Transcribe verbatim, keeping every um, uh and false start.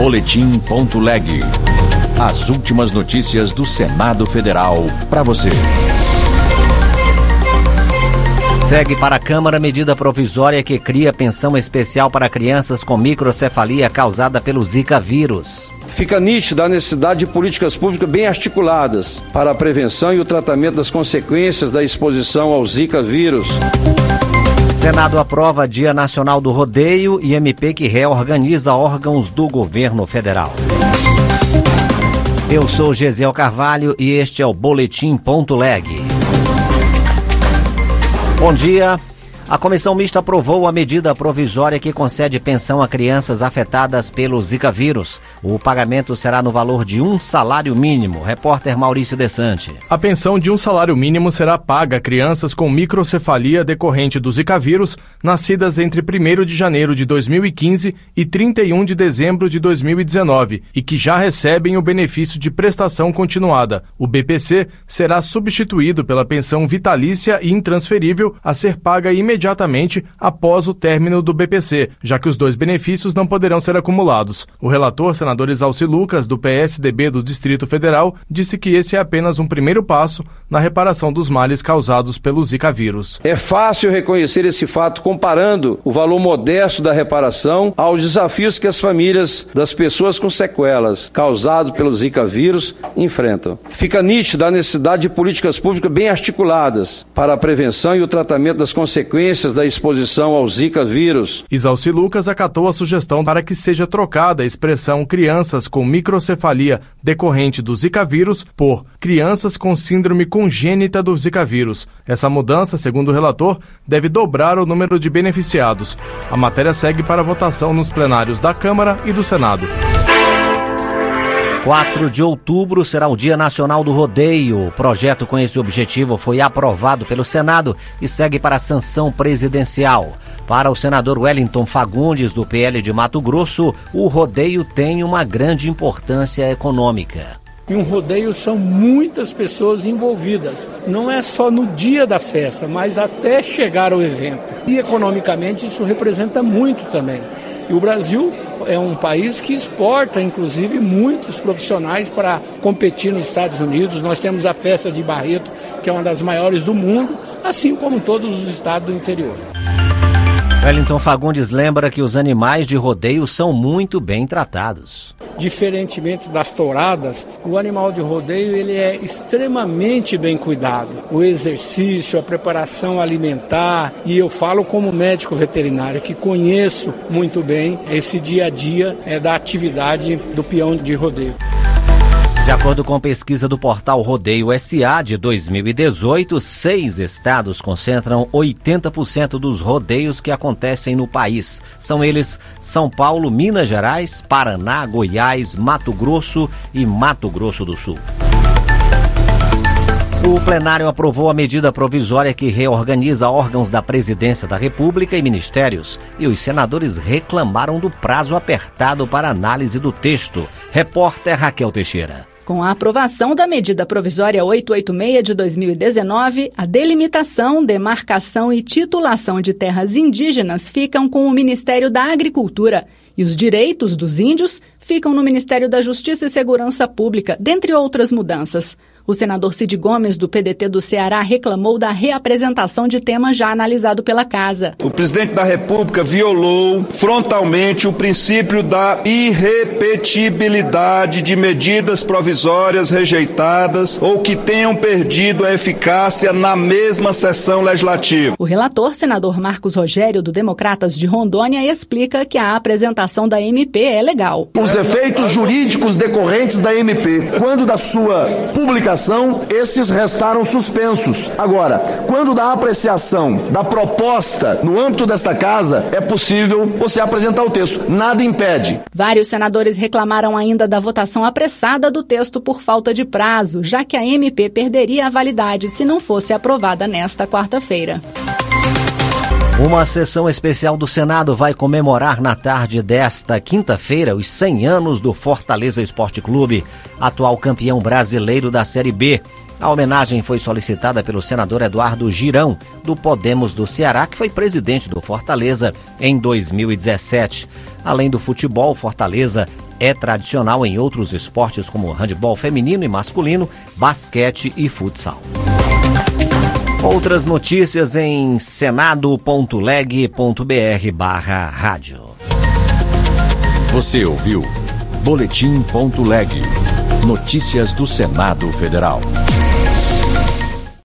Boletim.leg. As últimas notícias do Senado Federal para você. Segue para a Câmara medida provisória que cria pensão especial para crianças com microcefalia causada pelo Zika vírus. Fica nítida a necessidade de políticas públicas bem articuladas para a prevenção e o tratamento das consequências da exposição ao Zika vírus. Senado aprova Dia Nacional do Rodeio e M P que reorganiza órgãos do governo federal. Eu sou Gesiel Carvalho e este é o Boletim.leg. Bom dia. A Comissão Mista aprovou a medida provisória que concede pensão a crianças afetadas pelo Zika vírus. O pagamento será no valor de um salário mínimo. Repórter Maurício Desante. A pensão de um salário mínimo será paga a crianças com microcefalia decorrente do Zika vírus, nascidas entre primeiro de janeiro de dois mil e quinze e trinta e um de dezembro de dois mil e dezenove e que já recebem o benefício de prestação continuada. O B P C será substituído pela pensão vitalícia e intransferível a ser paga imediatamente imediatamente após o término do B P C, já que os dois benefícios não poderão ser acumulados. O relator, senador Exalci Lucas, do P S D B do Distrito Federal, disse que esse é apenas um primeiro passo na reparação dos males causados pelo Zika vírus. É fácil reconhecer esse fato comparando o valor modesto da reparação aos desafios que as famílias das pessoas com sequelas causados pelo Zika vírus enfrentam. Fica nítida a necessidade de políticas públicas bem articuladas para a prevenção e o tratamento das consequências da exposição ao Zika vírus. Exalci Lucas acatou a sugestão para que seja trocada a expressão crianças com microcefalia decorrente do Zika vírus por crianças com síndrome congênita do Zika vírus. Essa mudança, segundo o relator, deve dobrar o número de beneficiados. A matéria segue para votação nos plenários da Câmara e do Senado. quatro de outubro será o Dia Nacional do Rodeio. O projeto com esse objetivo foi aprovado pelo Senado e segue para a sanção presidencial. Para o senador Wellington Fagundes, do P L de Mato Grosso, o rodeio tem uma grande importância econômica. E um rodeio são muitas pessoas envolvidas. Não é só no dia da festa, mas até chegar ao evento. E economicamente isso representa muito também. E o Brasil é um país que exporta, inclusive, muitos profissionais para competir nos Estados Unidos. Nós temos a festa de Barreto, que é uma das maiores do mundo, assim como todos os estados do interior. Wellington Fagundes lembra que os animais de rodeio são muito bem tratados. Diferentemente das touradas, o animal de rodeio ele é extremamente bem cuidado. O exercício, a preparação alimentar, e eu falo como médico veterinário que conheço muito bem esse dia a dia é, da atividade do peão de rodeio. De acordo com pesquisa do portal Rodeio S A de dois mil e dezoito, seis estados concentram oitenta por cento dos rodeios que acontecem no país. São eles São Paulo, Minas Gerais, Paraná, Goiás, Mato Grosso e Mato Grosso do Sul. O plenário aprovou a medida provisória que reorganiza órgãos da Presidência da República e ministérios, e os senadores reclamaram do prazo apertado para análise do texto. Repórter Raquel Teixeira. Com a aprovação da medida provisória oitocentos e oitenta e seis de dois mil e dezenove, a delimitação, demarcação e titulação de terras indígenas ficam com o Ministério da Agricultura e os direitos dos índios ficam no Ministério da Justiça e Segurança Pública, dentre outras mudanças. O senador Cid Gomes, do P D T do Ceará, reclamou da reapresentação de tema já analisado pela Casa. O presidente da República violou frontalmente o princípio da irrepetibilidade de medidas provisórias rejeitadas ou que tenham perdido a eficácia na mesma sessão legislativa. O relator, senador Marcos Rogério, do Democratas de Rondônia, explica que a apresentação da M P é legal. Os efeitos jurídicos decorrentes da M P, quando da sua publicação, esses restaram suspensos. Agora, quando da apreciação da proposta no âmbito desta casa, é possível você apresentar o texto. Nada impede. Vários senadores reclamaram ainda da votação apressada do texto por falta de prazo, já que a M P perderia a validade se não fosse aprovada nesta quarta-feira. Uma sessão especial do Senado vai comemorar na tarde desta quinta-feira os cem anos do Fortaleza Esporte Clube, atual campeão brasileiro da Série B. A homenagem foi solicitada pelo senador Eduardo Girão, do Podemos do Ceará, que foi presidente do Fortaleza em dois mil e dezessete. Além do futebol, Fortaleza é tradicional em outros esportes como handebol feminino e masculino, basquete e futsal. Outras notícias em senado ponto leg ponto br barra rádio. Você ouviu Boletim.leg. Notícias do Senado Federal.